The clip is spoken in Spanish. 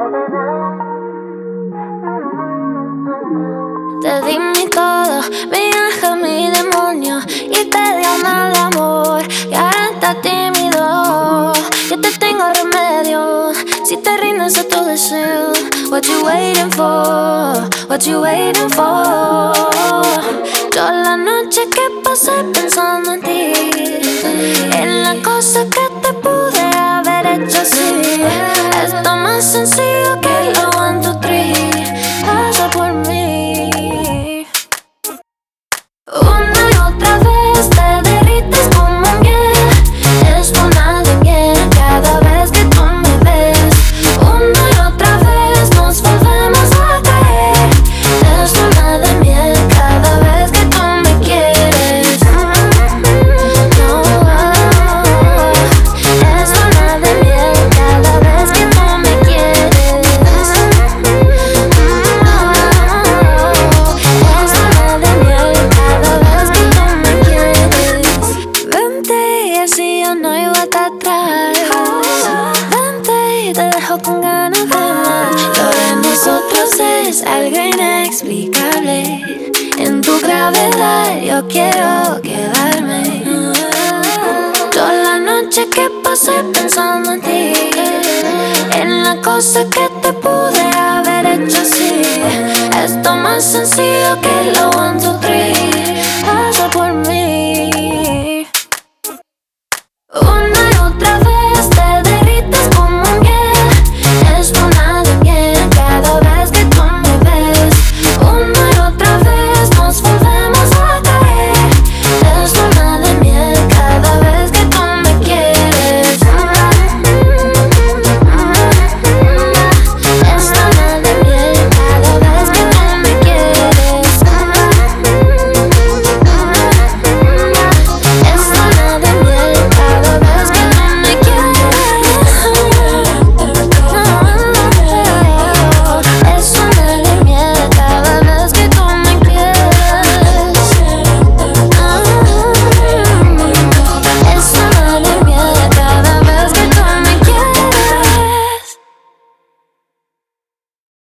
Te di mi todo, mi ángel, mi demonio, y te dio mal amor, y ahora estás tímido. Yo te tengo remedio, si te rindes a tu deseo. What you waiting for? What you waiting for? Toda la noche que pasé pensando en ti, en la cosa que te pude haber hecho así. Esto más sencillo que lo 1, 2, 3. Pasa por mí. Una y otra vez te derrites como un hielo. Esto nadie quiere cada vez que tú me ves. Una y otra vez nos volvemos a caer. Esto nada de miel cada vez que tú me quieres. No, esto nada de miel cada vez que tú me quieres. Esto nada de miel cada vez que tú me quieres. Vente y así yo no iba a atrás. Vente y te dejo con ganas de más. Lo de nosotros es algo inexplicable. En tu gravedad yo quiero quedarme. Toda la noche que pasé pensando en ti, en la cosa que te pude haber hecho así. Esto más sencillo que lo 1, 2, 3. Pasa por mí.